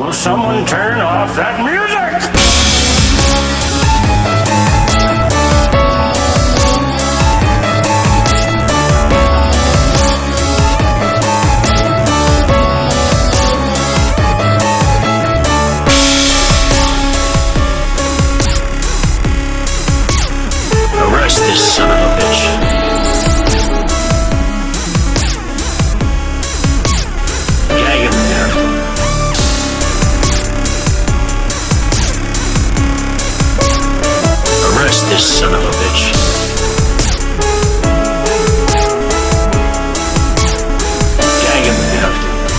Will someone turn off that music? Arrest this son of a bitch. Gag him there. Arrest this son of a bitch. Gag him there.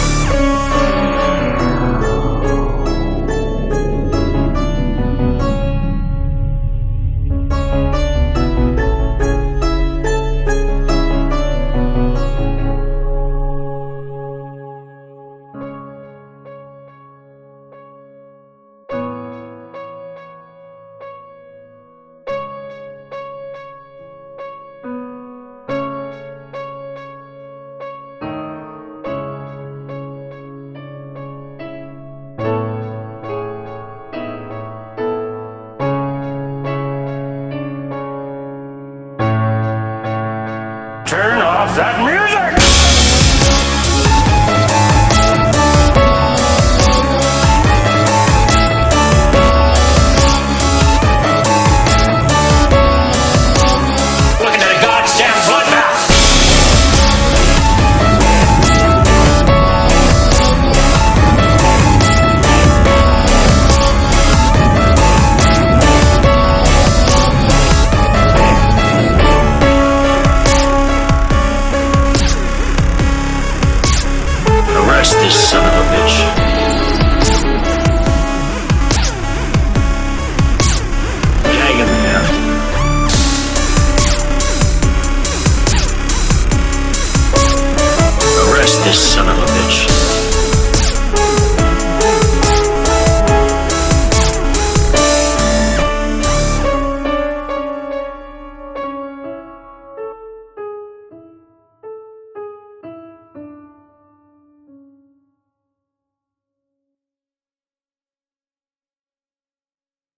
Turn off that music! Looking at a goddamn bloodbath! Arrest this son of a bitch. Gag him there. Arrest this son of a